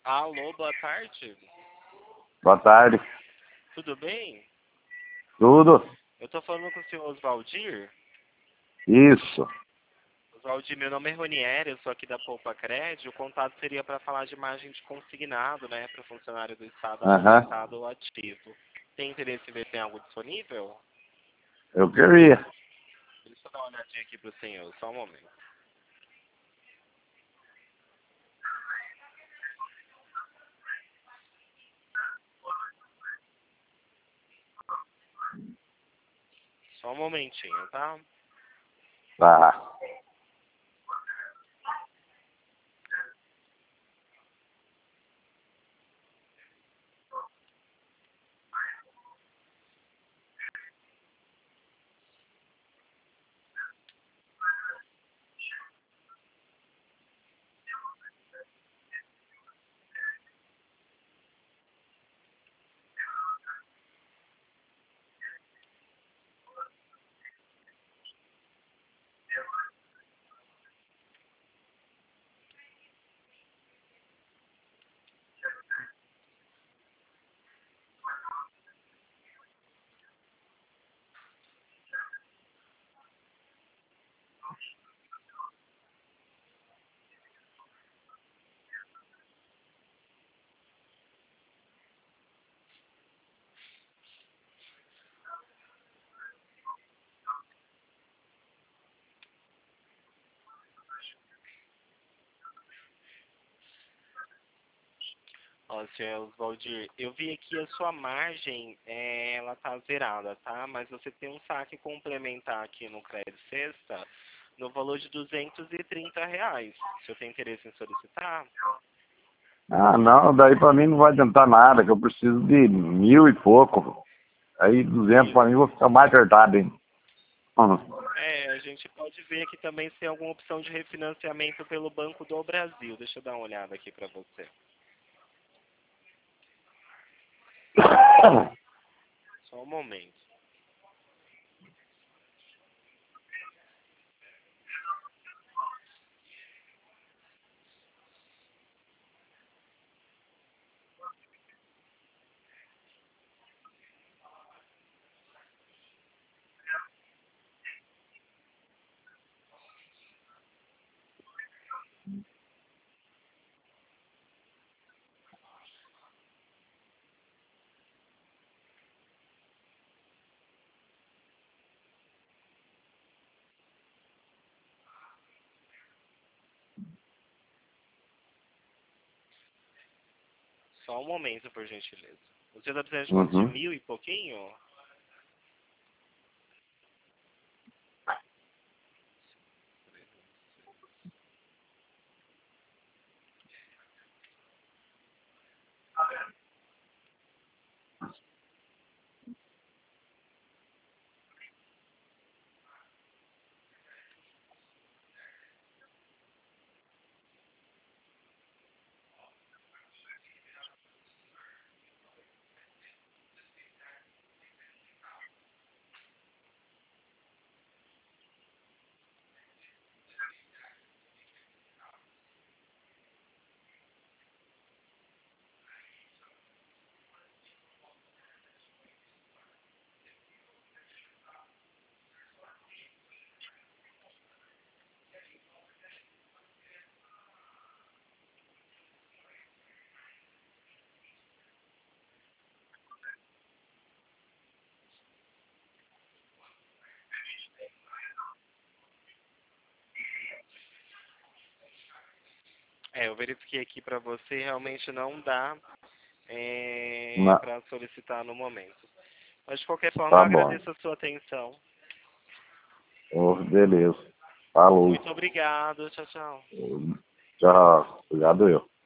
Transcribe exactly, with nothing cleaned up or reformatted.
Alô, boa tarde. Boa tarde. Tudo bem? Tudo? Eu tô falando com o senhor Oswaldir. Isso. Oswaldir, meu nome é Ronieri, eu sou aqui da Poupa Crédito. O contato seria para falar de margem de consignado, né, para funcionário do Estado Aham. aposentado ou ativo. Tem interesse em ver se tem algo disponível? Eu queria. Deixa eu dar uma olhadinha aqui pro senhor, só um momento. Só um momentinho, tá? Tá. Ó, senhor Oswaldir, eu vi aqui a sua margem, é, ela tá zerada, tá? Mas você tem um saque complementar aqui no Crédito Sexta no valor de duzentos e trinta reais. O senhor tem interesse em solicitar? Ah, não, daí pra mim não vai adiantar nada, que eu preciso de mil e pouco. Aí duzentos pra mim eu vou ficar mais apertado, hein? Uhum. É, a gente pode ver aqui também se tem alguma opção de refinanciamento pelo Banco do Brasil. Deixa eu dar uma olhada aqui para você. Só um momento. Só um momento, por gentileza. Você está precisando de quanto? De Uhum. mil e pouquinho? É, eu verifiquei aqui para você, realmente não dá é, Não. para solicitar no momento. Mas de qualquer forma, eu Tá bom. agradeço a sua atenção. Oh, beleza. Falou. Muito obrigado. Tchau, tchau. Tchau. Obrigado eu.